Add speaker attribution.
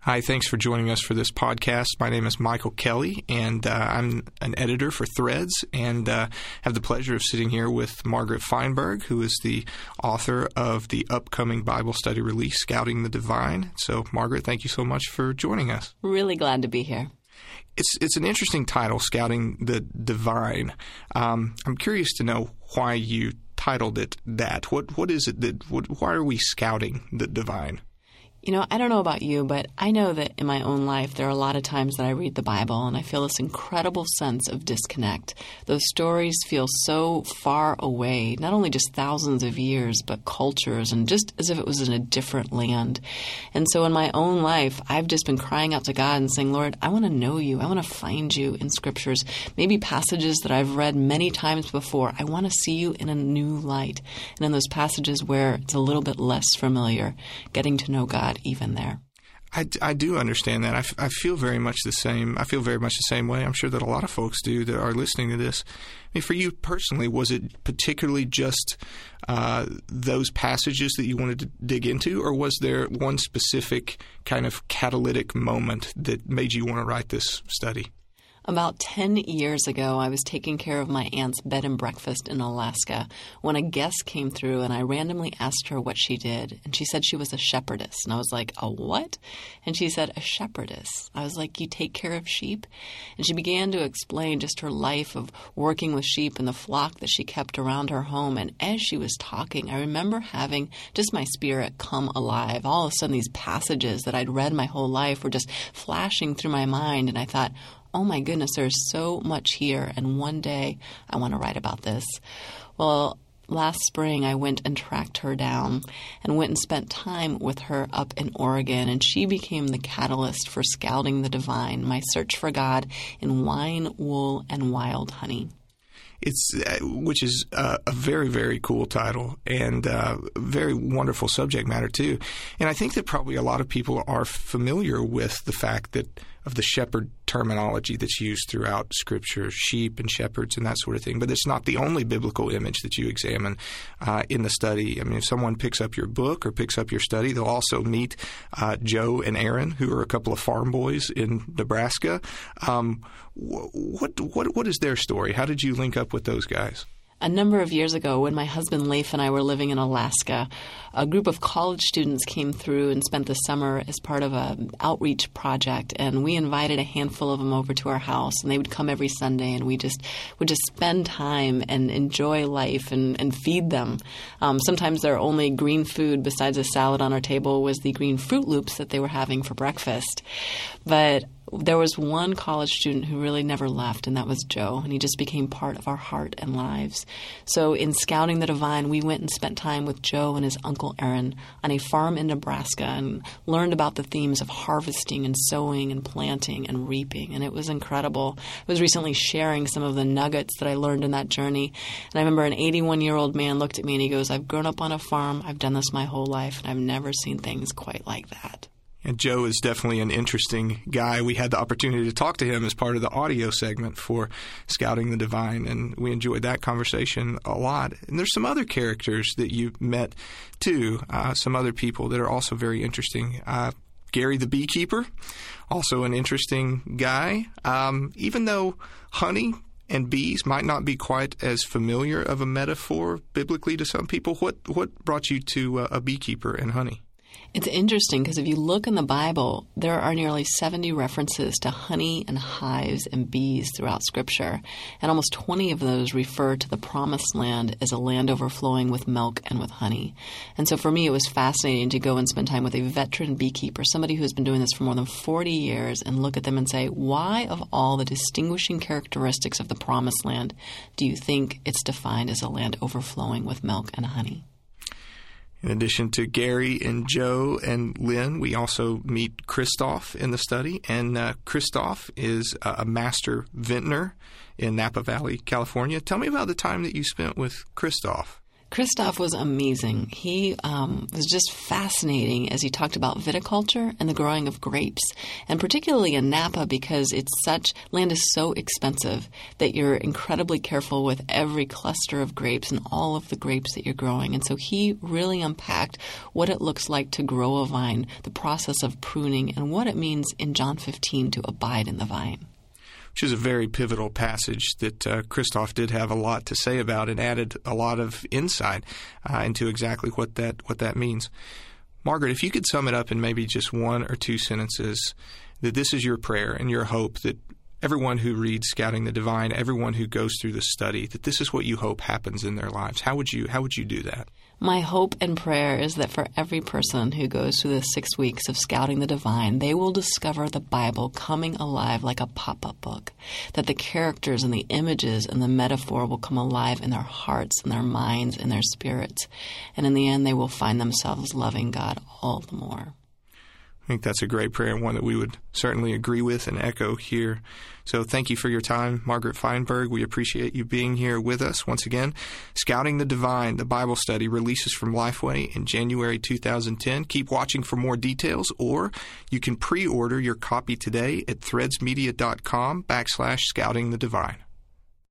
Speaker 1: Hi, thanks for joining us for this podcast. My name is Michael Kelly, and I'm an editor for Threads, and have the pleasure of sitting here with Margaret Feinberg, who is the author of the upcoming Bible study release, Scouting the Divine. So, Margaret, thank you so much for joining us.
Speaker 2: Really glad to be here.
Speaker 1: It's an interesting title, Scouting the Divine. I'm curious to know why you titled it that. What is it why are we scouting the divine?
Speaker 2: You know, I don't know about you, but I know that in my own life there are a lot of times that I read the Bible and I feel this incredible sense of disconnect. Those stories feel so far away, not only just thousands of years, but cultures, and just as if it was in a different land. And so in my own life, I've just been crying out to God and saying, Lord, I want to know you. I want to find you in scriptures, maybe passages that I've read many times before. I want to see you in a new light. And in those passages where it's a little bit less familiar, getting to know God even there.
Speaker 1: I do understand that. I feel very much the same. I feel very much the same way. I'm sure that a lot of folks do that are listening to this. I mean, for you personally, was it particularly just those passages that you wanted to dig into, or was there one specific kind of catalytic moment that made you want to write this study?
Speaker 2: About 10 years ago, I was taking care of my aunt's bed and breakfast in Alaska when a guest came through, and I randomly asked her what she did. And she said she was a shepherdess. And I was like, a what? And she said, a shepherdess. I was like, you take care of sheep? And she began to explain just her life of working with sheep and the flock that she kept around her home. And as she was talking, I remember having just my spirit come alive. All of a sudden, these passages that I'd read my whole life were just flashing through my mind. And I thought, oh my goodness, there's so much here, and one day I want to write about this. Well, last spring I went and tracked her down and went and spent time with her up in Oregon, and she became the catalyst for Scouting the Divine, my search for God in wine, wool, and wild honey.
Speaker 1: Which is a very, very cool title and very wonderful subject matter, too. And I think that probably a lot of people are familiar with the fact that of the shepherd terminology that's used throughout Scripture, sheep and shepherds and that sort of thing. But it's not the only biblical image that you examine in the study. I mean, if someone picks up your book or picks up your study, they'll also meet Joe and Aaron, who are a couple of farm boys in Nebraska. What is their story? How did you link up with those guys?
Speaker 2: A number of years ago, when my husband Leif and I were living in Alaska, a group of college students came through and spent the summer as part of an outreach project, and we invited a handful of them over to our house, and they would come every Sunday, and we would just spend time and enjoy life and feed them. Sometimes their only green food besides a salad on our table was the green Fruit Loops that they were having for breakfast. But there was one college student who really never left, and that was Joe, and he just became part of our heart and lives. So in Scouting the Divine, we went and spent time with Joe and his uncle Aaron on a farm in Nebraska and learned about the themes of harvesting and sowing and planting and reaping, and it was incredible. I was recently sharing some of the nuggets that I learned in that journey, and I remember an 81-year-old man looked at me and he goes, I've grown up on a farm, I've done this my whole life, and I've never seen things quite like that.
Speaker 1: And Joe is definitely an interesting guy. We had the opportunity to talk to him as part of the audio segment for Scouting the Divine, and we enjoyed that conversation a lot. And there's some other characters that you met, too, some other people that are also very interesting. Gary the beekeeper, also an interesting guy. Even though honey and bees might not be quite as familiar of a metaphor biblically to some people, what brought you to a beekeeper and honey?
Speaker 2: It's interesting because if you look in the Bible, there are nearly 70 references to honey and hives and bees throughout Scripture, and almost 20 of those refer to the Promised Land as a land overflowing with milk and with honey. And so for me, it was fascinating to go and spend time with a veteran beekeeper, somebody who's been doing this for more than 40 years, and look at them and say, why of all the distinguishing characteristics of the Promised Land do you think it's defined as a land overflowing with milk and honey?
Speaker 1: In addition to Gary and Joe and Lynn, we also meet Christoph in the study. And Christoph is a master vintner in Napa Valley, California. Tell me about the time that you spent with Christoph.
Speaker 2: Christoph was amazing. He was just fascinating as he talked about viticulture and the growing of grapes, and particularly in Napa because land is so expensive that you're incredibly careful with every cluster of grapes and all of the grapes that you're growing. And so he really unpacked what it looks like to grow a vine, the process of pruning, and what it means in John 15 to abide in the vine.
Speaker 1: Which is a very pivotal passage that Christoph did have a lot to say about and added a lot of insight into exactly what that means. Margaret, if you could sum it up in maybe just one or two sentences, that this is your prayer and your hope that everyone who reads Scouting the Divine, everyone who goes through the study, that this is what you hope happens in their lives. How would you do that?
Speaker 2: My hope and prayer is that for every person who goes through the 6 weeks of Scouting the Divine, they will discover the Bible coming alive like a pop-up book, that the characters and the images and the metaphor will come alive in their hearts and their minds and their spirits. And in the end, they will find themselves loving God all the more.
Speaker 1: I think that's a great prayer and one that we would certainly agree with and echo here. So thank you for your time, Margaret Feinberg. We appreciate you being here with us once again. Scouting the Divine, the Bible study, releases from Lifeway in January 2010. Keep watching for more details, or you can pre-order your copy today at threadsmedia.com/Scouting the Divine.